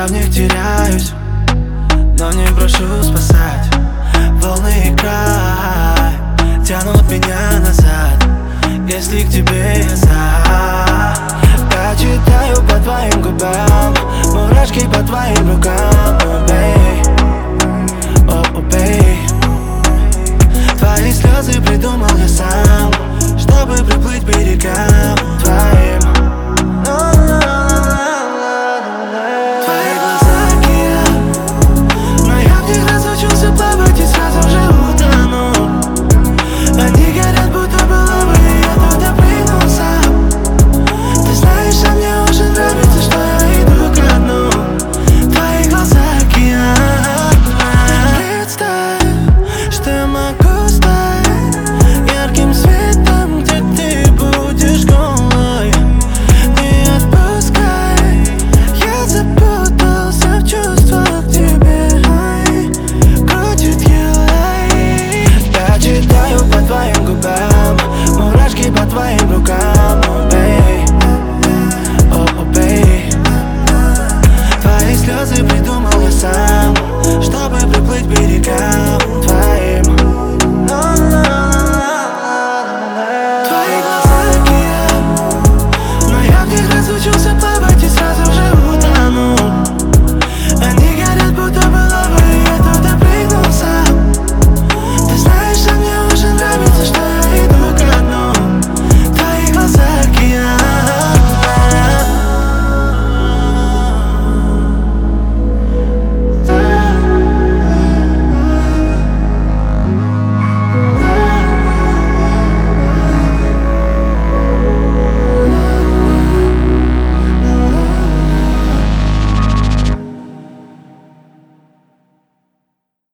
Я в них теряюсь, но не прошу спасать. Волны и край тянут меня назад, если к тебе я за. Я читаю по твоим губам, мурашки по твоим рукам, oh, babe. Oh, babe. Твои слезы придумал я сам, чтобы приплыть к берегам твоим. Твои глаза океан, но я в них разучился плавать и сразу же утону. Они горят, будто было бы, и я туда прыгнул сам. Ты знаешь, а мне уже нравится, что я иду ко дну. Твои глаза океан. Представь, что я могу стать ярким светом, где ты будешь голой. Не отпускай, я запутался в чувствах к тебе. Крутит елей. Я читаю по твоим губам, мурашки по твоим рукам.